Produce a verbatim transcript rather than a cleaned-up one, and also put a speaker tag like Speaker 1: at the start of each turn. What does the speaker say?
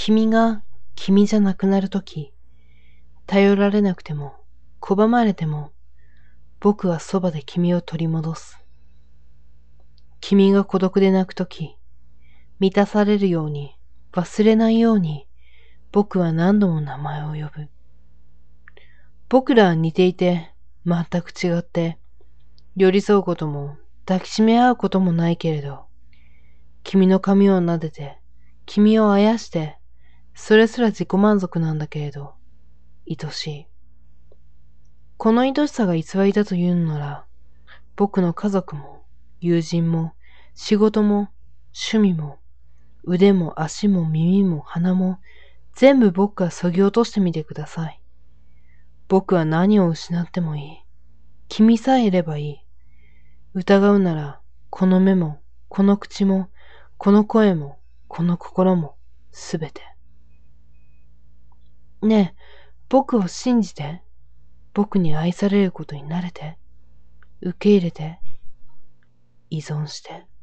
Speaker 1: 君が君じゃなくなるとき、頼られなくても、拒まれても、僕はそばで君を取り戻す。君が孤独で泣くとき、満たされるように、忘れないように、僕は何度も名前を呼ぶ。僕らは似ていて、全く違って、寄り添うことも抱きしめ合うこともないけれど、君の髪を撫でて、君をあやして、それすら自己満足なんだけれど、愛しい。この愛しさが偽りだというのなら、僕の家族も、友人も、仕事も、趣味も、腕も足も耳も鼻も、全部僕が削ぎ落としてみてください。僕は何を失ってもいい。君さえいればいい。疑うなら、この目も、この口も、この声も、この心も、すべて。ねえ、僕を信じて。僕に愛されることに慣れて。受け入れて。依存して。